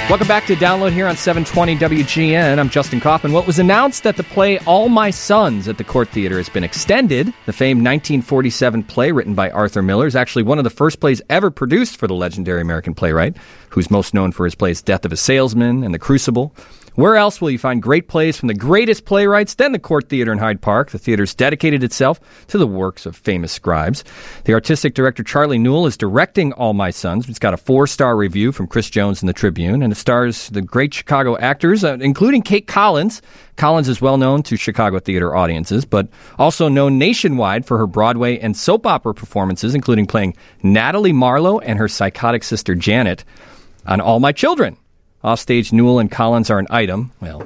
Welcome back to Download here on 720 WGN. I'm Justin Kaufman. Well, it was announced that the play All My Sons at the Court Theater has been extended. The famed 1947 play written by Arthur Miller is actually one of the first plays ever produced for the legendary American playwright, who's most known for his plays Death of a Salesman and The Crucible. Where else will you find great plays from the greatest playwrights than the Court Theater in Hyde Park? The theater's dedicated itself to the works of famous scribes. The artistic director Charlie Newell is directing All My Sons. It's got a 4-star review from Chris Jones in the Tribune, and it stars the great Chicago actors, including Kate Collins. Collins is well known to Chicago theater audiences, but also known nationwide for her Broadway and soap opera performances, including playing Natalie Marlowe and her psychotic sister Janet on All My Children. Offstage, Newell and Collins are an item. Well,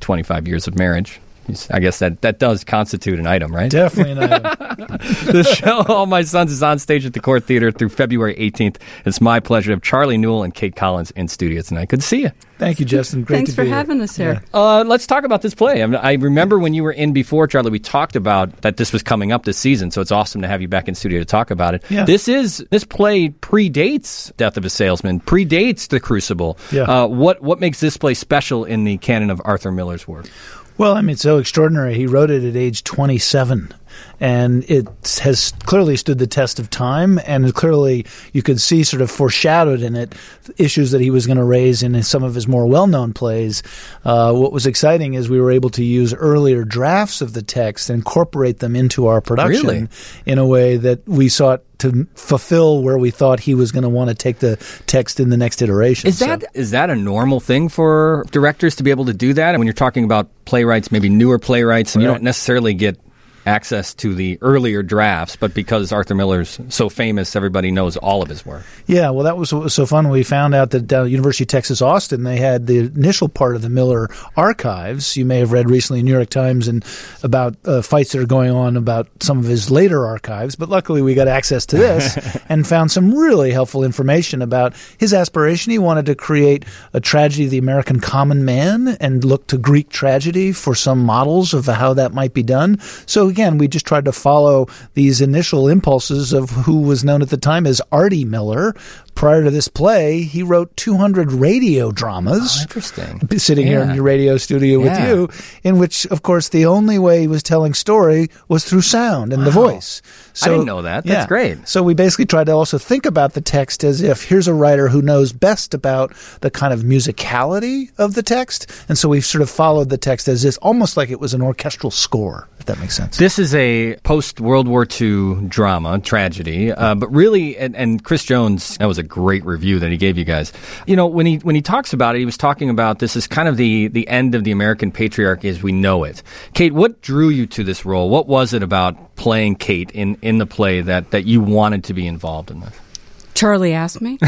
25 years of marriage. I guess that does constitute an item, right? Definitely an item. The show, All My Sons, is on stage at the Court Theater through February 18th. It's my pleasure to have Charlie Newell and Kate Collins in studio tonight. Good to see you. Thank you, Justin. Great Thanks to be here. for having us here. Yeah. Let's talk about this play. I remember when you were in before, Charlie, we talked about that this was coming up this season, so it's awesome to have you back in studio to talk about it. Yeah. This play predates Death of a Salesman, predates The Crucible. Yeah. What makes this play special in the canon of Arthur Miller's work? Well, it's so extraordinary. He wrote it at age 27, and it has clearly stood the test of time, and clearly you could see sort of foreshadowed in it issues that he was going to raise in some of his more well-known plays. What was exciting is we were able to use earlier drafts of the text and incorporate them into our production in a way that we sought to fulfill where we thought he was going to want to take the text in the next iteration. Is that a normal thing for directors to be able to do that? And when you're talking about playwrights, maybe newer playwrights, and you don't necessarily get access to the earlier drafts, but because Arthur Miller's so famous, everybody knows all of his work. Yeah, well, that was what was so fun. We found out that University of Texas Austin, they had the initial part of the Miller archives. You may have read recently in New York Times and about fights that are going on about some of his later archives, but luckily we got access to this and found some really helpful information about his aspiration. He wanted to create a tragedy of the American common man and look to Greek tragedy for some models of how that might be done. So again, we just tried to follow these initial impulses of who was known at the time as Artie Miller. Prior to this play, he wrote 200 radio dramas. Oh, interesting. Sitting here in your radio studio with you, in which, of course, the only way he was telling story was through sound and the voice. So, I didn't know that. That's great. So we basically tried to also think about the text as if here's a writer who knows best about the kind of musicality of the text. And so we sort of followed the text as if almost like it was an orchestral score, if that makes sense. This is a post-World War II drama, tragedy, but really, and Chris Jones, that was a great review that he gave you guys. When he talks about it, he was talking about this is kind of the end of the American patriarchy as we know it. Kate, what drew you to this role? What was it about playing Kate in the play that you wanted to be involved in this? Charlie asked me.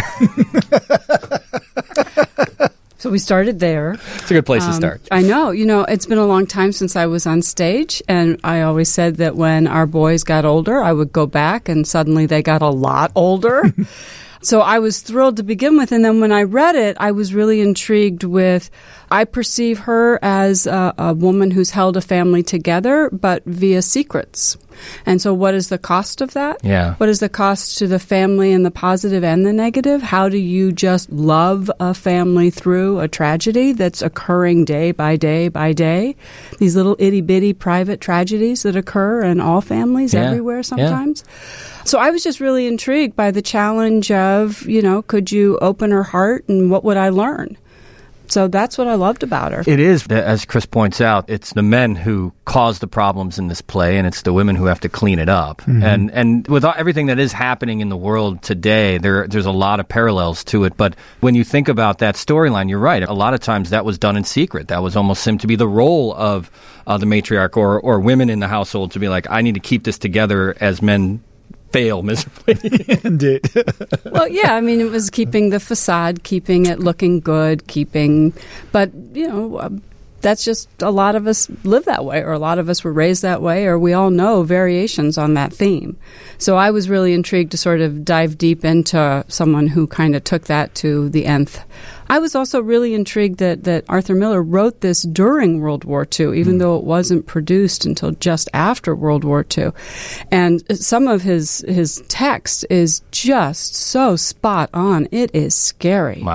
So we started there. It's a good place to start. I know. It's been a long time since I was on stage, and I always said that when our boys got older, I would go back, and suddenly they got a lot older. So I was thrilled to begin with, and then when I read it, I was really intrigued with, I perceive her as a woman who's held a family together, but via secrets. And so what is the cost of that? Yeah. What is the cost to the family in the positive and the negative? How do you just love a family through a tragedy that's occurring day by day by day? These little itty-bitty private tragedies that occur in all families everywhere sometimes. Yeah. So I was just really intrigued by the challenge of, could you open her heart and what would I learn? So that's what I loved about her. It is, as Chris points out, it's the men who cause the problems in this play, and it's the women who have to clean it up. Mm-hmm. And with everything that is happening in the world today, there's a lot of parallels to it. But when you think about that storyline, you're right. A lot of times that was done in secret. That was almost seemed to be the role of the matriarch or women in the household to be like, I need to keep this together as men fail miserably. Indeed. Well, yeah, it was keeping the facade, keeping it looking good, but, that's just a lot of us live that way, or a lot of us were raised that way, or we all know variations on that theme. So I was really intrigued to sort of dive deep into someone who kind of took that to the nth. I was also really intrigued that Arthur Miller wrote this during World War II, even though it wasn't produced until just after World War II. And some of his text is just so spot on. It is scary. Wow.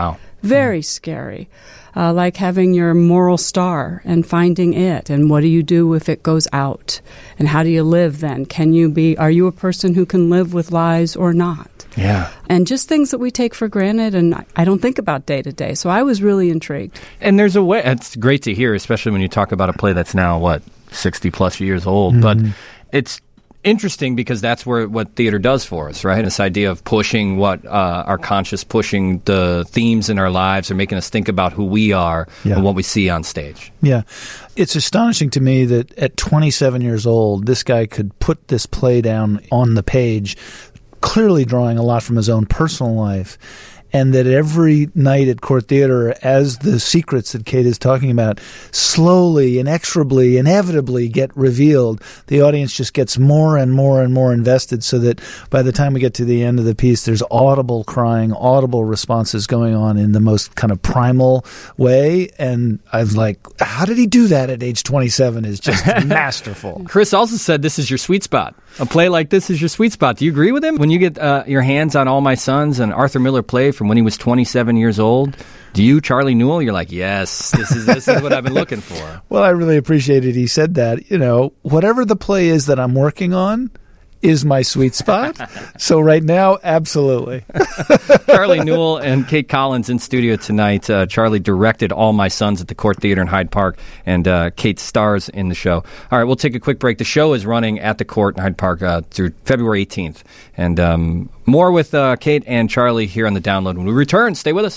Very scary. Like having your moral star and finding it, and what do you do if it goes out? And how do you live then? Are you a person who can live with lies or not? Yeah. And just things that we take for granted and I don't think about day to day. So I was really intrigued. And there's a way, it's great to hear, especially when you talk about a play that's now, 60 plus years old. But it's interesting because that's what theater does for us, right? This idea of pushing our conscious, pushing the themes in our lives, or making us think about who we are and what we see on stage. Yeah. It's astonishing to me that at 27 years old, this guy could put this play down on the page, clearly drawing a lot from his own personal life. And that every night at Court Theater, as the secrets that Kate is talking about slowly, inexorably, inevitably get revealed, the audience just gets more and more and more invested, so that by the time we get to the end of the piece, there's audible crying, audible responses going on in the most kind of primal way. And I was like, how did he do that at age 27 is just masterful. Chris also said this is your sweet spot. A play like this is your sweet spot. Do you agree with him? When you get your hands on All My Sons, an Arthur Miller play from when he was 27 years old, do you, Charlie Newell, you're like, yes, this is what I've been looking for. Well, I really appreciated he said that. Whatever the play is that I'm working on is my sweet spot. So right now, absolutely. Charlie Newell and Kate Collins in studio tonight. Charlie directed All My Sons at the Court Theater in Hyde Park, and Kate stars in the show. All right, we'll take a quick break. The show is running at the Court in Hyde Park through February 18th. And more with Kate and Charlie here on The Download. When we return, stay with us.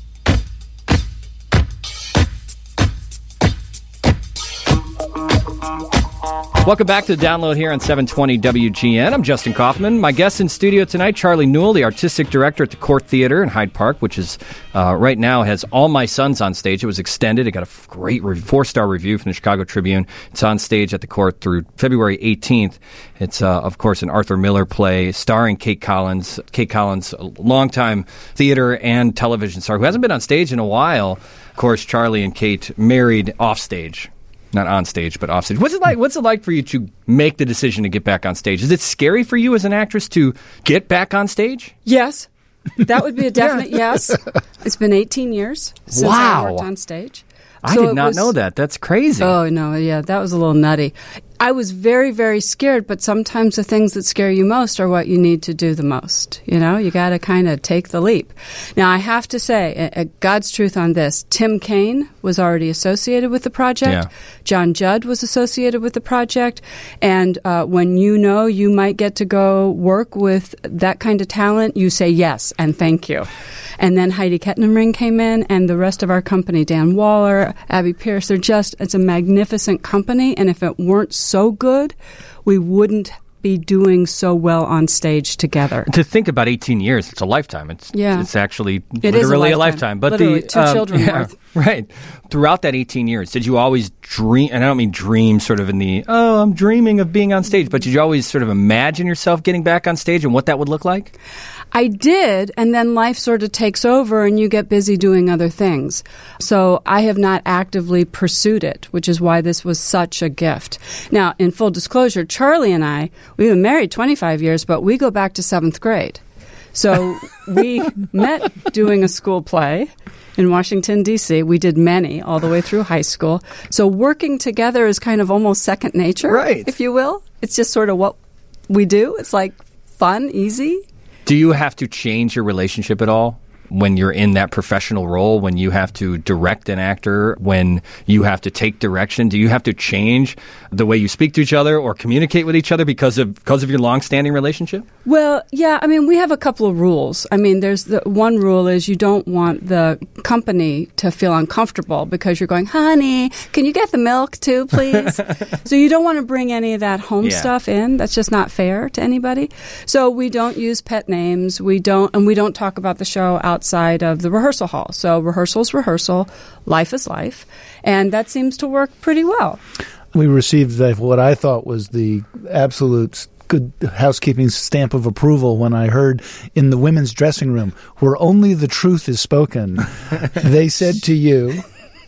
Welcome back to The Download here on 720 WGN. I'm Justin Kaufman. My guest in studio tonight, Charlie Newell, the artistic director at the Court Theater in Hyde Park, which is right now has All My Sons on stage. It was extended. It got a great 4-star review from the Chicago Tribune. It's on stage at the Court through February 18th. It's, of course, an Arthur Miller play starring Kate Collins. Kate Collins, a longtime theater and television star who hasn't been on stage in a while. Of course, Charlie and Kate married off stage. Not on stage, but off stage. What's it like for you to make the decision to get back on stage? Is it scary for you as an actress to get back on stage? Yes. That would be a definite yes. It's been 18 years since I worked on stage. I did not know that. That's crazy. Oh, no, yeah, that was a little nutty. I was very, very scared, but sometimes the things that scare you most are what you need to do the most. You got to kind of take the leap. Now, I have to say, God's truth on this, Tim Kaine was already associated with the project. Yeah. John Judd was associated with the project. And when you might get to go work with that kind of talent, you say yes and thank you. And then Heidi Kettenring came in, and the rest of our company, Dan Waller, Abby Pierce, it's a magnificent company, and if it weren't so good, we wouldn't be doing so well on stage together. To think about 18 years, it's a lifetime. It's actually literally a lifetime. But literally, 2 children worth. Right. Throughout that 18 years, did you always dream, and I don't mean dream sort of in the, I'm dreaming of being on stage, but did you always sort of imagine yourself getting back on stage and what that would look like? I did, and then life sort of takes over and you get busy doing other things. So I have not actively pursued it, which is why this was such a gift. Now, in full disclosure, Charlie and I, we've been married 25 years, but we go back to 7th grade. So we met doing a school play in Washington, D.C. We did many all the way through high school. So working together is kind of almost second nature, right, if you will. It's just sort of what we do. It's like fun, easy. Do you have to change your relationship at all when you're in that professional role, when you have to direct an actor, when you have to take direction? Do you have to change the way you speak to each other or communicate with each other because of your long-standing relationship? Well, yeah. I mean, we have a couple of rules. I mean, there's the one rule is you don't want the company to feel uncomfortable because you're going, honey, can you get the milk too, please? So you don't want to bring any of that home stuff in. That's just not fair to anybody. So we don't use pet names. We don't talk about the show outside of the rehearsal hall. So rehearsal's rehearsal, life is life, and that seems to work pretty well. We received what I thought was the absolute good housekeeping stamp of approval when I heard in the women's dressing room, where only the truth is spoken, they said to you,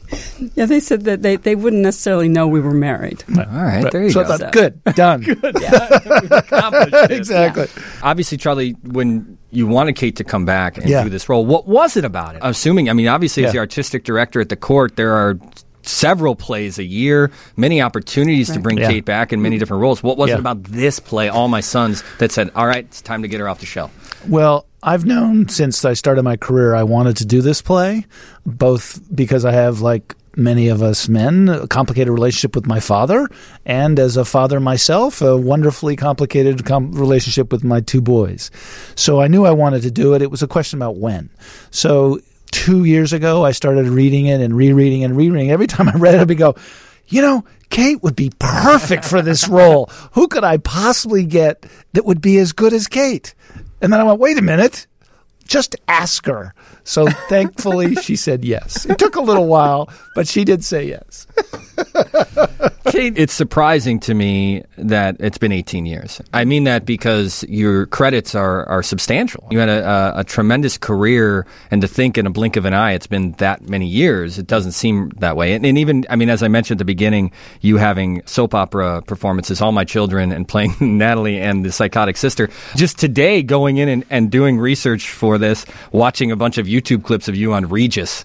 Yeah, they said that they wouldn't necessarily know we were married. All right, there you so go. I thought, good, done. We've accomplished it. Exactly. Yeah. Obviously, Charlie, when you wanted Kate to come back and Yeah. do this role, what was it about it? Assuming, I mean, obviously, as Yeah. the artistic director at the court, there are several plays a year, many opportunities to bring Yeah. Kate back in many different roles. What was Yeah. it about this play, All My Sons, that said, all right, it's time to get her off the shelf? Well, I've known since I started my career I wanted to do this play, both because I have, like many of us men, a complicated relationship with my father, and as a father myself, a wonderfully complicated relationship with my two boys. So I knew I wanted to do it. It was a question about when. So 2 years ago, I started reading it and rereading and rereading. Every time I read it, I'd go, Kate would be perfect for this role. Who could I possibly get that would be as good as Kate? And then I went, wait a minute, just ask her. So thankfully, she said yes. It took a little while, but she did say yes. Kate, it's surprising to me that it's been 18 years. I mean that because your credits are substantial. You had a tremendous career, and to think in a blink of an eye it's been that many years, it doesn't seem that way. And even, I mean, as I mentioned at the beginning, you having soap opera performances, All My Children, and playing Natalie and the psychotic sister. Just today, going in and doing research for this, watching a bunch of YouTube clips of you on Regis,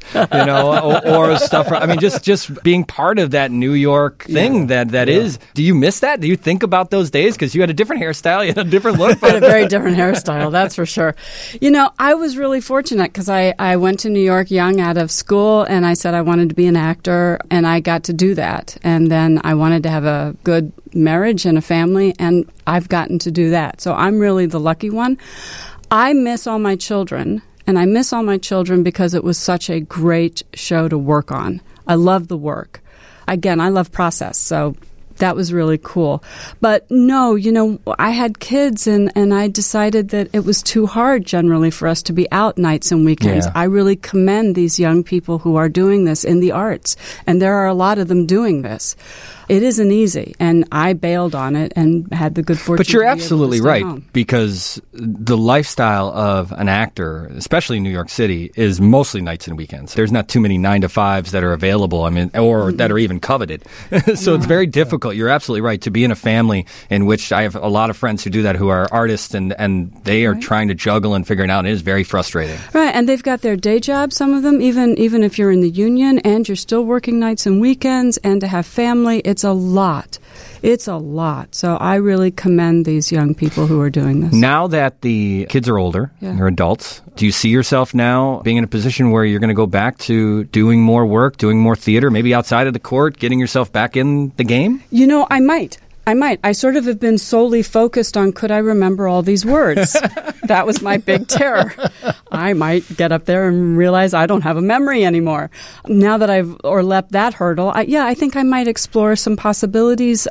or stuff. I mean, just being part of that New York thing that is. Do you miss that? Do you think about those days? Because you had a different hairstyle, you had a different look. I had a very different hairstyle, that's for sure. I was really fortunate because I went to New York young out of school, and I said I wanted to be an actor, and I got to do that. And then I wanted to have a good marriage and a family, and I've gotten to do that. So I'm really the lucky one. I miss All My Children, and I miss All My Children because it was such a great show to work on. I love the work. Again, I love process, so that was really cool. But no, I had kids, and I decided that it was too hard generally for us to be out nights and weekends. Yeah. I really commend these young people who are doing this in the arts, and there are a lot of them doing this. It isn't easy, and I bailed on it and had the good fortune. But you're to be able to absolutely stay right, home. because the lifestyle of an actor, especially in New York City, is mostly nights and weekends. There's not too many 9-to-5s that are available, or that are even coveted. So it's very difficult. You're absolutely right. To be in a family in which I have a lot of friends who do that, who are artists, and they are trying to juggle and figure it out. It is very frustrating. Right, and they've got their day jobs, some of them, even if you're in the union, and you're still working nights and weekends, and to have family, it's a lot. It's a lot. So I really commend these young people who are doing this. Now that the kids are older, they're adults, do you see yourself now being in a position where you're going to go back to doing more work, doing more theater, maybe outside of the court, getting yourself back in the game? I might. I sort of have been solely focused on could I remember all these words? That was my big terror. I might get up there and realize I don't have a memory anymore. Now that I've leapt that hurdle, I think I might explore some possibilities.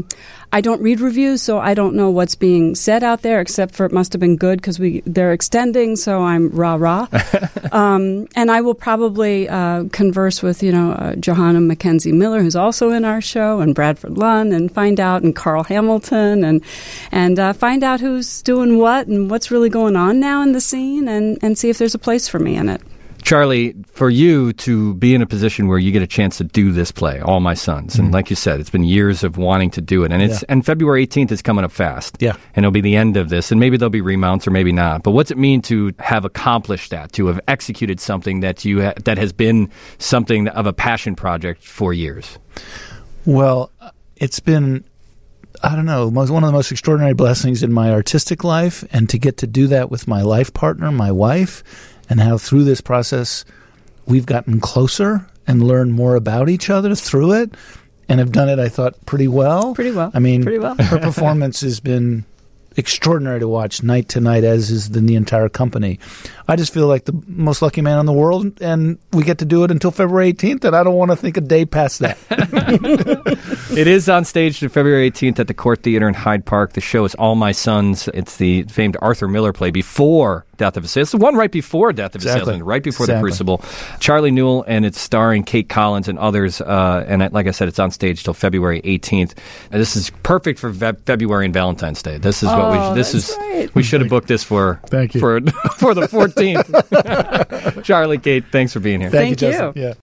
I don't read reviews, so I don't know what's being said out there, except for it must have been good because they're extending, so I'm rah-rah. And I will probably converse with, Johanna Mackenzie Miller, who's also in our show, and Bradford Lunn, and find out, and Carl Hamilton, and find out who's doing what and what's really going on now in the scene, and see if there's a place for me in it. Charlie, for you to be in a position where you get a chance to do this play, All My Sons, and like you said, it's been years of wanting to do it, and February 18th is coming up fast. Yeah. And it'll be the end of this, and maybe there'll be remounts or maybe not. But what's it mean to have accomplished that, to have executed something that that has been something of a passion project for years? Well, it's been, I don't know, one of the most extraordinary blessings in my artistic life, and to get to do that with my life partner, my wife, and how through this process we've gotten closer and learned more about each other through it, and have done it, I thought, pretty well. Pretty well. I mean, pretty well. Her performance has been extraordinary to watch night to night, as is the entire company. I just feel like the most lucky man in the world, and we get to do it until February 18th, and I don't want to think a day past that. It is on stage to February 18th at the Court Theater in Hyde Park. The show is All My Sons. It's the famed Arthur Miller play before Death of a Salesman. It's the one right before Death of a Salesman, right before The Crucible. Charlie Newell, and it's starring Kate Collins and others. And like I said, it's on stage till February 18th. And this is perfect for February and Valentine's Day. This is we should have booked this for Thank you. for the 14th. Charlie, Kate, thanks for being here. Thank you, Thank you. Justin. Yeah.